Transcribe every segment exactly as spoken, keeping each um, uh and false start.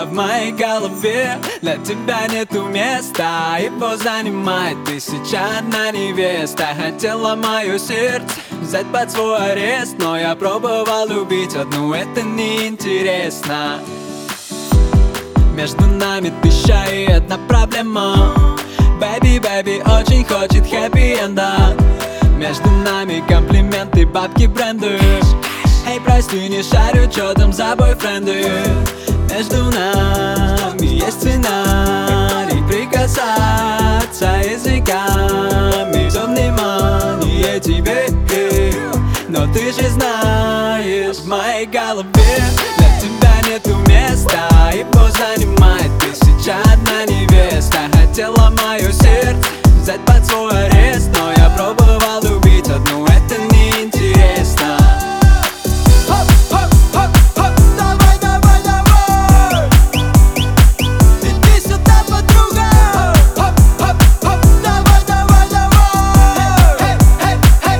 а в моей голове для тебя нету места. Его занимает тысяча одна невеста. Хотела мое сердце взять под свой арест, но я пробовал любить одну, это неинтересно. Между нами тысяча и одна проблема. Baby, baby очень хочет хэппи-энда. Между нами комплименты, бабки, бренды. Эй, прости, не шарю, чё там за бойфренды. Между нами есть сценарий, прикасаться языками. Всё внимание тебе, но ты же знаешь, в моей голове для тебя нету места. Его занимает тысяча одна невеста. Хотела мое сердце взять под свой арест, но я пробовал любить одну, это неинтересно. Хоп, хоп, хоп, хоп, давай, давай, давай. Иди сюда, подруга. Хоп, хоп, хоп, давай, давай, давай. Эй, эй, эй.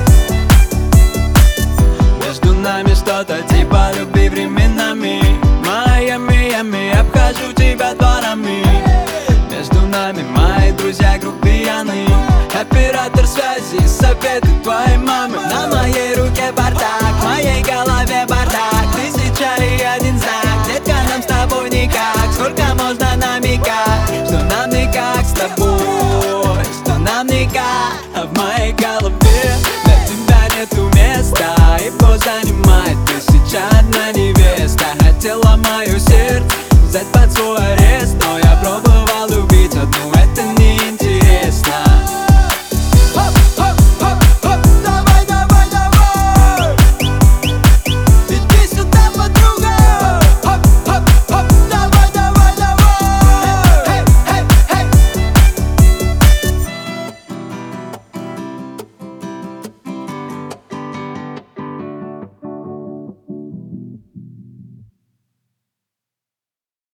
Между нами что-то типа любви временами. Майами, Ями, обхожу тебя дворами. Между нами мои друзья грубияны. Оператор связи, советы твоей мамы. На моей руке бардак, в моей голове бардак. Тысяча и один знак, детка, нам с тобой никак. Сколько можно намекать, что нам никак с тобой, что нам никак. А в моей голове для тебя нету места. Его занимает